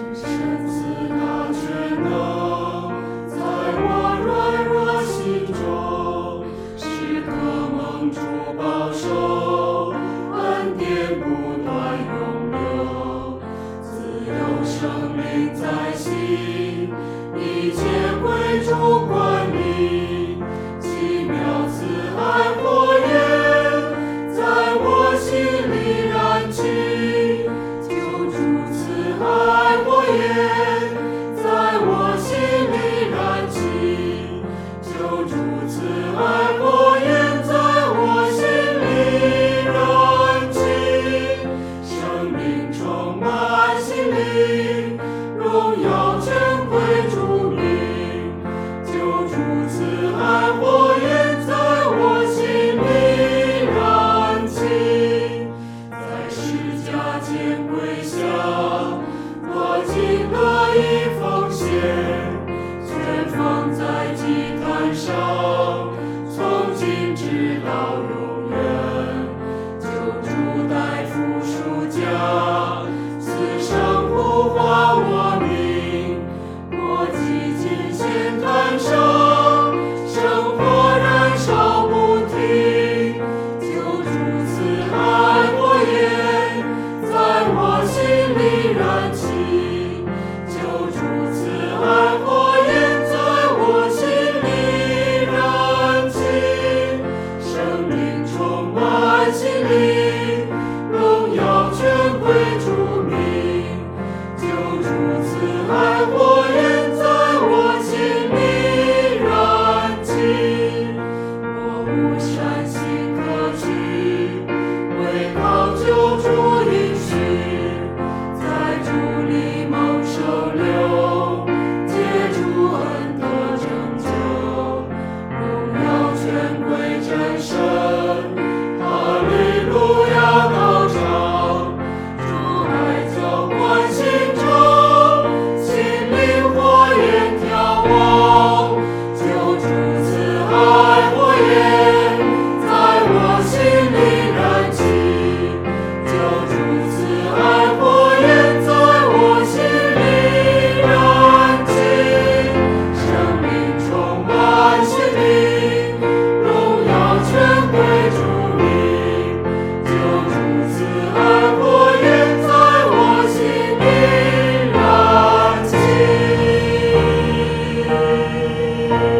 神赐大全能，在我软弱心中，时刻蒙主保守，恩典不断永留，自有生命在心，一切归主管理，奇妙慈爱火焰在我心里燃起，救主慈爱火焰在我心里燃起，救主慈爱火焰在我心里燃起，生命充满心灵，荣耀全归主名，救主慈爱火焰在我心里燃起，在十架前跪下，我尽乐意奉献，全放在祭坛上，从今直到永远，救主代父赎价，此生呼唤我名，我祭尽献坛上，生火燃烧不停，救主慈爱火焰在我心里燃起，救主慈爱火焰在我心里燃起，生命充满心灵，荣耀全归主名，救主慈爱火焰在我心里燃起，我无善心可取，唯靠救主应许，在主里蒙收留，借主恩得拯救，荣耀全归真神，哈利路亚高唱，主爱浇灌心中，心灵火焰眺望，救主慈爱火焰在我心里燃起，救主慈爱火焰在我心里燃起，生命充满心灵，荣耀全归主名，救主慈爱火焰在我心里燃起。